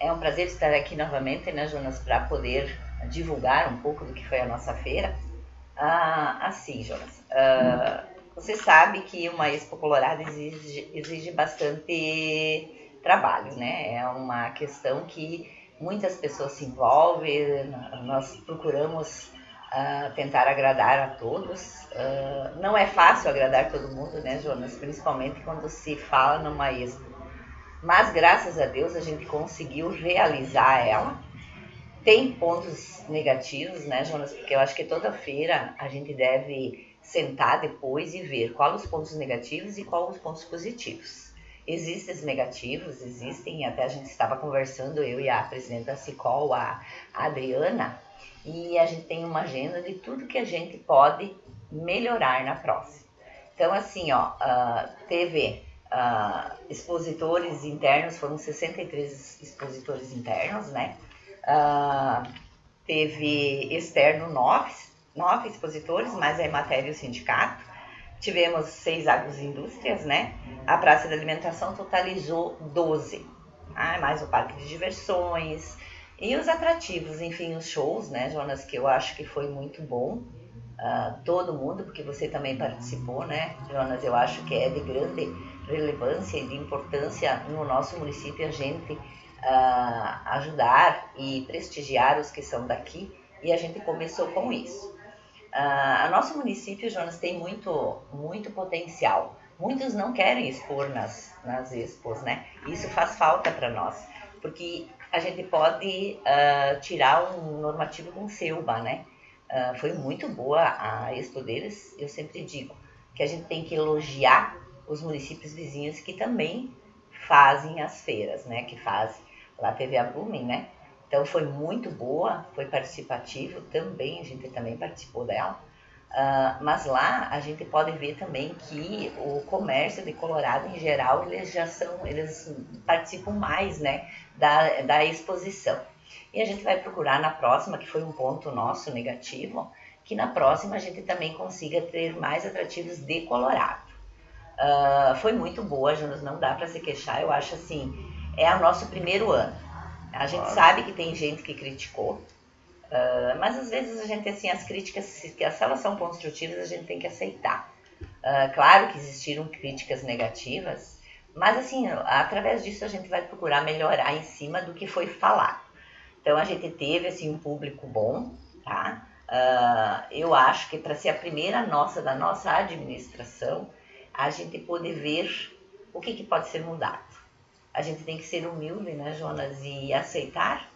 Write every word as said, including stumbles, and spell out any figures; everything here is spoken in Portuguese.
É um prazer estar aqui novamente, né, Jonas, para poder divulgar um pouco do que foi a nossa feira. Ah, assim, Jonas, ah, você sabe que uma Expo Colorado exige, exige bastante trabalho, né? É uma questão que muitas pessoas se envolvem, nós procuramos ah, tentar agradar a todos. Ah, não é fácil agradar todo mundo, né, Jonas? Principalmente quando se fala numa Expo. Mas graças a Deus a gente conseguiu realizar ela. Tem pontos negativos, né, Jonas? Porque eu acho que toda feira a gente deve sentar depois e ver quais os pontos negativos e quais os pontos positivos. Existem os negativos, existem, até a gente estava conversando, eu e a presidenta da Cicol, a Adriana, e a gente tem uma agenda de tudo que a gente pode melhorar na próxima. Então, assim, ó, uh, teve uh, expositores internos, foram sessenta e três expositores internos, né? Uh, teve externo nove, nove expositores, mais a Emater e o sindicato. Tivemos seis agroindústrias, né? A Praça da Alimentação totalizou doze. Ah, mais o Parque de Diversões e os atrativos, enfim, os shows, né, Jonas, que eu acho que foi muito bom. Uh, todo mundo, porque você também participou, né, Jonas? Eu acho que é de grande relevância e de importância no nosso município a gente uh, ajudar e prestigiar os que são daqui, e a gente começou com isso. Uh, o nosso município, Jonas, tem muito, muito potencial. Muitos não querem expor nas, nas expos, né? Isso faz falta para nós, porque a gente pode uh, tirar um normativo com SEUBA, né? Uh, foi muito boa a expo deles. Eu sempre digo que a gente tem que elogiar os municípios vizinhos que também fazem as feiras, né? Que fazem. Lá teve a Blooming, né? Então foi muito boa, foi participativo também, a gente também participou dela. Uh, mas lá a gente pode ver também que o comércio de Colorado em geral, eles já são, eles participam mais, né, da, da exposição. E a gente vai procurar na próxima, que foi um ponto nosso negativo, que na próxima a gente também consiga ter mais atrativos de Colorado. Uh, foi muito boa, Jonas, não dá para se queixar, eu acho assim, é o nosso primeiro ano. A gente Claro. sabe que tem gente que criticou, uh, mas às vezes a gente, assim, as críticas, se elas são construtivas, a gente tem que aceitar. Uh, claro que existiram críticas negativas, mas assim, através disso a gente vai procurar melhorar em cima do que foi falado. Então a gente teve assim um público bom, tá? Uh, eu acho que para ser a primeira nossa da nossa administração, a gente pode ver o que, que pode ser mudado. A gente tem que ser humilde, né, Jonas, e aceitar